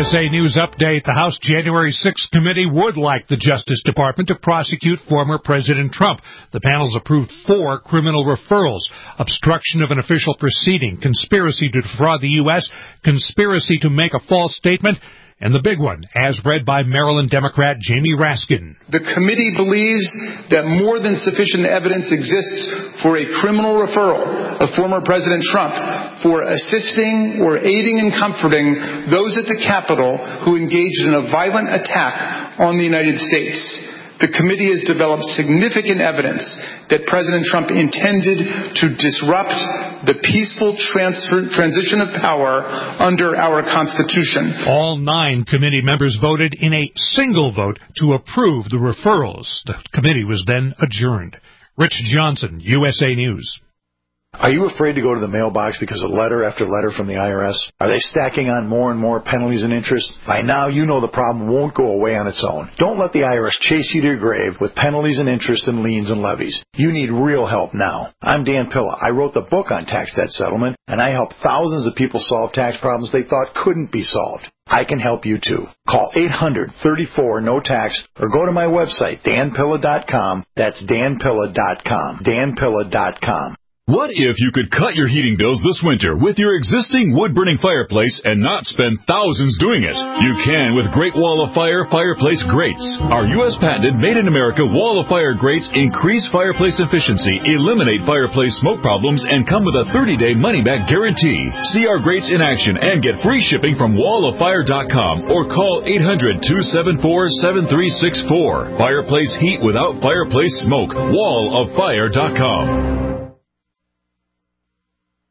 USA News Update. The House January 6th committee would like the Justice Department to prosecute former President Trump. The panels approved 4 criminal referrals: obstruction of an official proceeding, conspiracy to defraud the U.S., conspiracy to make a false statement, and the big one, as read by Maryland Democrat Jamie Raskin. The committee believes that more than sufficient evidence exists for a criminal referral of former President Trump for assisting or aiding and comforting those at the Capitol who engaged in a violent attack on the United States. The committee has developed significant evidence that President Trump intended to disrupt the peaceful transition of power under our Constitution. All 9 committee members voted in a single vote to approve the referrals. The committee was then adjourned. Rich Johnson, USA News. Are you afraid to go to the mailbox because of letter after letter from the IRS? Are they stacking on more and more penalties and interest? By now, you know the problem won't go away on its own. Don't let the IRS chase you to your grave with penalties and interest and liens and levies. You need real help now. I'm Dan Pilla. I wrote the book on tax debt settlement, and I help thousands of people solve tax problems they thought couldn't be solved. I can help you too. Call 800-34-NO-TAX or go to my website, danpilla.com. That's danpilla.com. danpilla.com. What if you could cut your heating bills this winter with your existing wood-burning fireplace and not spend thousands doing it? You can with Great Wall of Fire fireplace grates. Our U.S. patented made-in-America Wall of Fire grates increase fireplace efficiency, eliminate fireplace smoke problems, and come with a 30-day money-back guarantee. See our grates in action and get free shipping from walloffire.com or call 800-274-7364. Fireplace heat without fireplace smoke. walloffire.com.